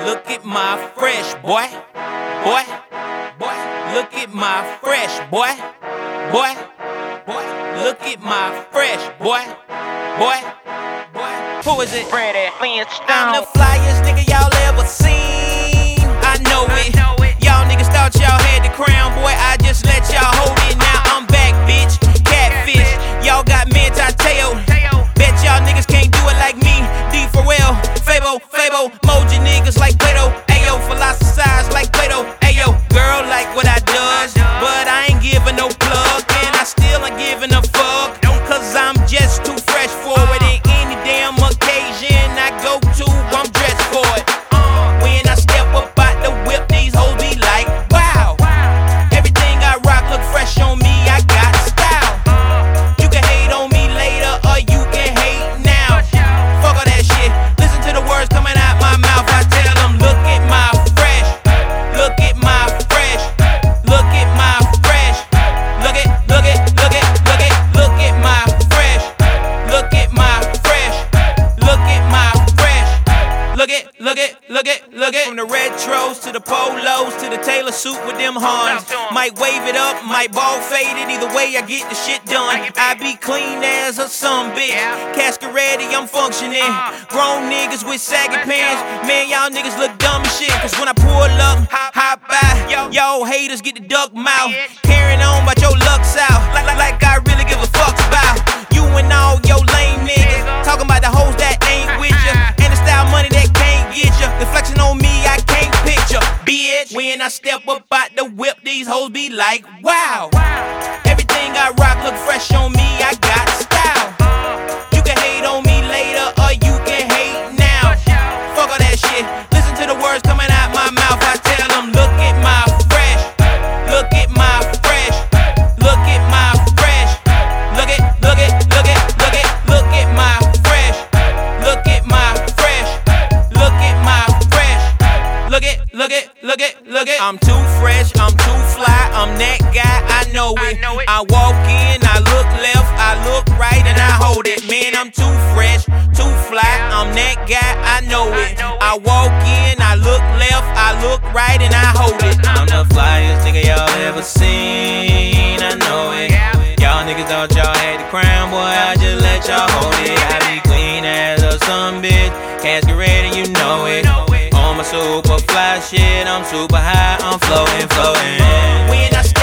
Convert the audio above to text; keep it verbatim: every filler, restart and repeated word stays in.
Look at my fresh boy, boy, boy. Look at my fresh boy, boy, boy. Look at my fresh boy, boy, boy. Who is it? Freddie Flintstone. I'm the flyest nigga y'all ever seen. I know it. Y'all niggas thought y'all had the crown, boy. I just let y'all hold it. Now I'm back, bitch. Catfish. Y'all got mentateo. Bet y'all niggas can't do it like me. D Pharrell, Fabo, Fabo, Moji niggas like Plato. Ayo, philosophize like Plato. Ayo, girl like what I does, but I ain't giving no plug, and I still ain't giving a fuck, cause I'm just too fresh for it. And any damn occasion I go to, I'm dressed for it. When I step up out the whip, these hoes be like, wow. Everything I rock look fresh on me, I got style. You can hate on me later, or you can hate now. Fuck all that shit, listen to the words coming out my mouth. I tell them, look at my fresh, look at my fresh, look at my fresh. Look at, look at, look at, look at, look at my fresh, look at my fresh, look at my fresh. Look at, look at, look at, look at. From the retros to the polos to the Taylor suit with them horns. Might wave it up, might ball fade it. Either way, I get the shit done. I be clean as a son bitch. Casket ready, I'm functioning. Grown niggas with saggy pants. Man, y'all niggas look dumb as shit. Cause when I pull up, hop by, y'all haters get the duck mouth. Carrying on about your lucks out. Like, like, like I really give a fuck about you and all your lame niggas. Talking about the hoes that ain't with ya. And the style money that can't get ya. The flexing on me, I can't picture. Bitch, when I step up out the whip, these hoes be like, wow. Everything I rock look fresh on me, I got style. You can hate on me later, or you can hate now. Fuck all that shit, listen to the words coming out my mouth. I tell them, look at my fresh, look at my fresh, look at my fresh. Look at, look at, look at, look at, look at my fresh, look at my fresh, look at my fresh. Look at, look at, look at, look at. I'm too fresh, I'm too fly, I'm that guy, I know it. I walk in, I look left, I look right, and I hold it. Man, I'm too fresh, too fly, I'm that guy, I know it. I walk in, I look left, I look right, and I hold it. I'm the flyest nigga y'all ever seen, I know it. Y'all niggas thought y'all had the crown, boy, I just let y'all hold it. I be clean as a son bitch, casket ready, you know it. On my super fly shit, I'm super high, I'm floating, floating. When I